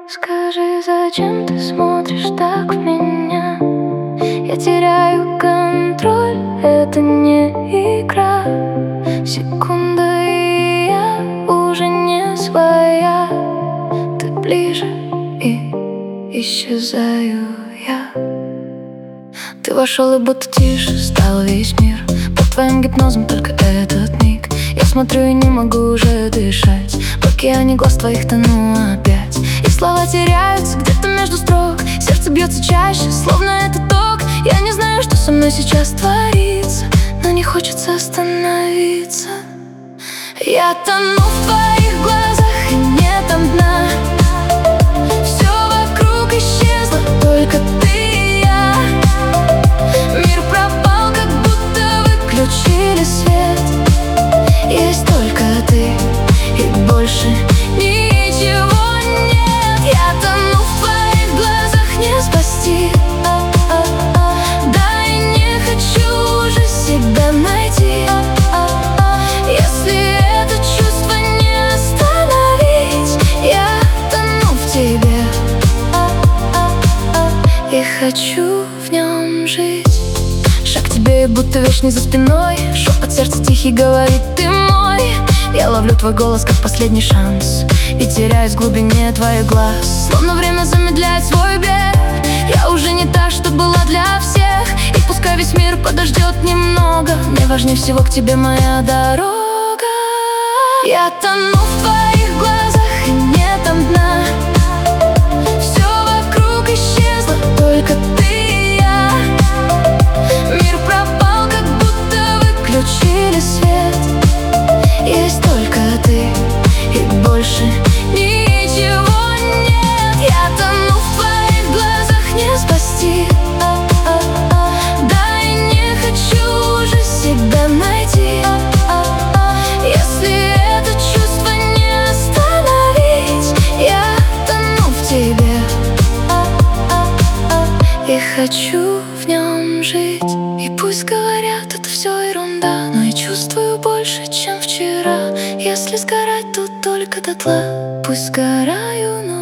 Скажи, зачем ты смотришь так в меня? Я теряю контроль, это не игра. Секунда, и я уже не своя. Ты ближе, и исчезаю я. Ты вошел, и будто тише стал весь мир. Под твоим гипнозом только этот миг. Я смотрю и не могу уже дышать. В океане глаз твоих тону опять. И слова теряются где-то между строк. Сердце бьется чаще, словно это ток. Я не знаю, что со мной сейчас творится, но не хочется остановиться. Я тону в твоих глазах, и нет там дна. Все вокруг исчезло, только ты и я. Мир пропал, как будто выключили свет. Есть только ты, и больше ничего нет. Я тону в твоих глазах, не спасти. Да, и не хочу уже себя найти. Если это чувство не остановить, я тону в тебе и хочу в нем жить. Шаг к тебе, и будто вечный за спиной. Шепот сердца тихий говорит: ты мой. Я ловлю твой голос, как последний шанс, и теряюсь в глубине твоих глаз. Словно время замедляет свой бег. Я уже не та, что была для всех. И пускай весь мир подождет немного, мне важнее всего к тебе моя дорога. Я тону в твоих глазах, и нет там дна. Все вокруг исчезло, только ты и я. Мир пропал, как будто выключили свет. Есть только ты, и больше ничего нет. Я тону в твоих глазах, не спасти. Да, и не хочу уже себя найти. Если это чувство не остановить, я тону в тебе и хочу в нем жить. И пусть говорят, это все ерунда, но я чувствую больше, чем вчера. Если сгорать, то только дотла. Пусть сгораю, но